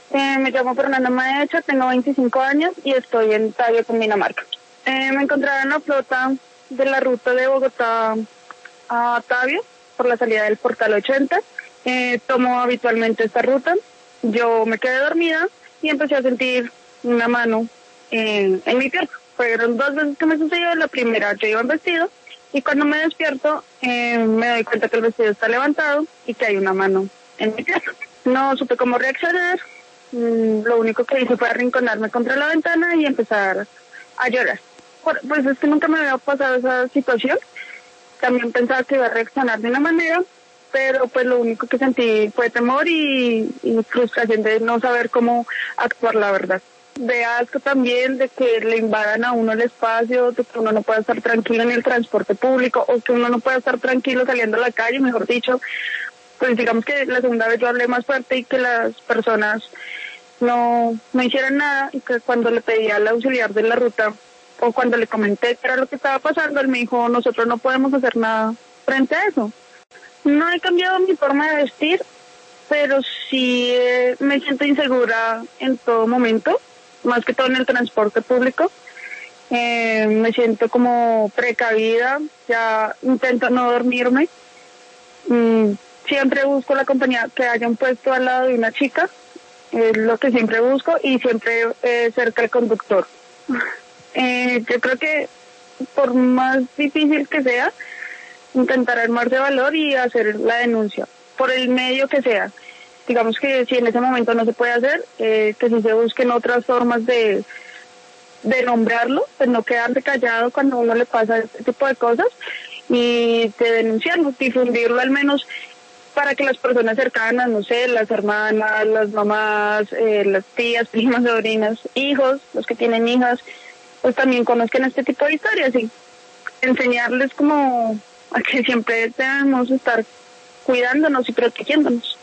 Me llamo Fernanda Maecha, tengo 25 años y estoy en Tabio, Cundinamarca. Me encontraba en la flota de la ruta de Bogotá a Tabio por la salida del Portal 80. Tomo habitualmente esta ruta. Yo me quedé dormida y empecé a sentir una mano en mi pierna. Fueron 2 veces que me sucedió. La primera, yo iba en vestido y cuando me despierto me doy cuenta que el vestido está levantado y que hay una mano en mi pierna. No supe cómo reaccionar. Lo único que hice fue arrinconarme contra la ventana y empezar a llorar. Pues es que nunca me había pasado esa situación. También pensaba que iba a reaccionar de una manera, pero pues lo único que sentí fue temor y frustración de no saber cómo actuar, la verdad. De asco también de que le invadan a uno el espacio, de que uno no pueda estar tranquilo en el transporte público o que uno no pueda estar tranquilo saliendo a la calle, mejor dicho. Pues digamos que la segunda vez yo hablé más fuerte y que las personas no hicieran nada, y que cuando le pedí al auxiliar de la ruta o cuando le comenté qué era lo que estaba pasando, él me dijo, nosotros no podemos hacer nada frente a eso. No he cambiado mi forma de vestir, pero sí me siento insegura en todo momento, más que todo en el transporte público. Me siento como precavida, ya intento no dormirme. Siempre busco la compañía, que haya un puesto al lado de una chica, es lo que siempre busco, y siempre cerca del conductor. Yo creo que por más difícil que sea, intentar armarse de valor y hacer la denuncia, por el medio que sea. Digamos que si en ese momento no se puede hacer, que si se busquen otras formas de nombrarlo, pues no quedarse callado cuando a uno le pasa este tipo de cosas, y de denunciarlo, difundirlo al menos para que las personas cercanas, no sé, las hermanas, las mamás, las tías, primas, sobrinas, hijos, los que tienen hijas, pues también conozcan este tipo de historias y enseñarles como a que siempre debemos estar cuidándonos y protegiéndonos.